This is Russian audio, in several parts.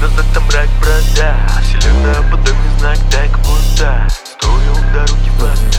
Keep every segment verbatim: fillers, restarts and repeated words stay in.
назад, там мрак, борода. Вселенная подо мной знак, так пуста. Стою у дороги, вода.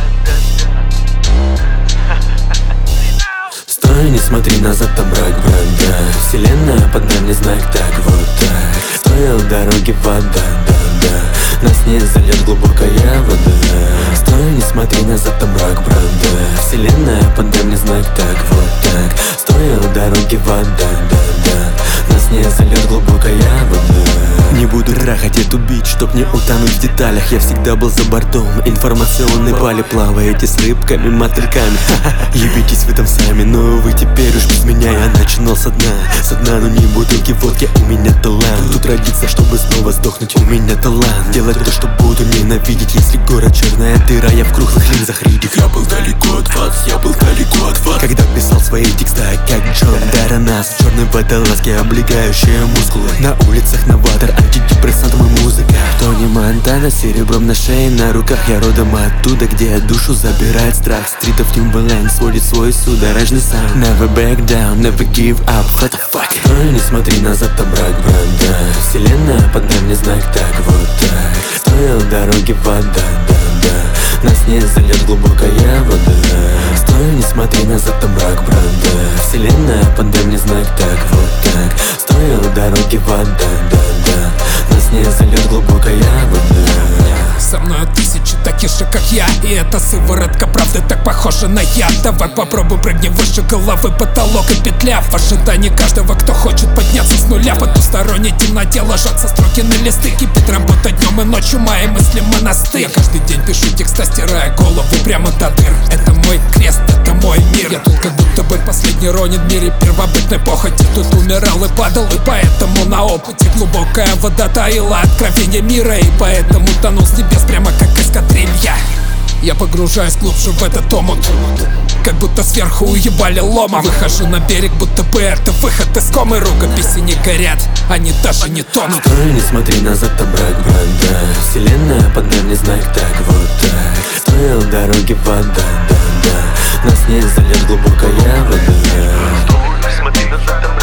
Стой, не смотри назад, там мрак, борода. Вселенная под нами знак, так вот так. Стоя у дороги, вода, да, да. Нас не зальет глубокая вода. Стой, не смотри назад, там мрак, борода. Вселенная под нами знак, так вот так. Стоя у дороги, вода, да, да. Нас не зальет глубокая вода. Не буду трахать эту бич, чтоб не утонуть в деталях. Я всегда был за бортом информационной пали. Плаваете с рыбками, мотыльками. Ебитесь в этом сами, но вы теперь уж без меня. Я начинал со дна, со дна, но не бутылки водки. У меня талант, тут родиться, чтобы снова сдохнуть. У меня талант, делать то, что буду ненавидеть. Если город черная дыра, я в круглых линзах ридик. Я был далеко от вас, я был далеко от вас, когда писал свои текста, как Джон Даранас. В черной водолазке, облегающие мускулы. На улицах новатор, антидепрессантом и музыка. Тони Монтана, серебром на шее, на руках. Я родом оттуда, где душу забирает страх. Стритов Тимберленд сводит свой судорожный саунд. Never back down, never give up, what the fuck. Стой, не смотри назад, там мрак, борода. Вселенная под нами знак, так вот так. Стоя у дороги, вода, да, да. Нас не зальет глубокая вода. Стой, не смотри назад, там мрак, борода. Вселенная под нами знак, так вот так. Стоя у дороги, вода, да, да. Нас не зальет глубокая вода. Со мной тысячи таких же, как я. И эта сыворотка правды так похожа на яд. Давай попробуй, прыгни выше головы, потолок и петля. В ожидании каждого, кто хочет подняться с нуля. В потусторонней темноте ложатся строки на листы. Кипит работа днем и ночью, мои мысли монастырь. Я каждый день пишу текста, стирая голову прямо до дыр. Это мой крест, это мой мир. Я тут как будто бы последний ронин в мире первобытной похоти. Тут умирал и падал, и поэтому на опыте глубокая вода таила откровение мира. И поэтому тонул с небес прямо как эскадрилья. Я погружаюсь глубже в этот омут, как будто сверху уебали ломом. Выхожу на берег, будто бы это выход из комы. Рукописи не горят, они даже не тонут. Стой, не смотри назад, там мрак, борода. Вселенная под нами знак, так вот так. Стоя у дороги, вода, да, да. Нас не зальет глубокая вода. Стой, не смотри назад, там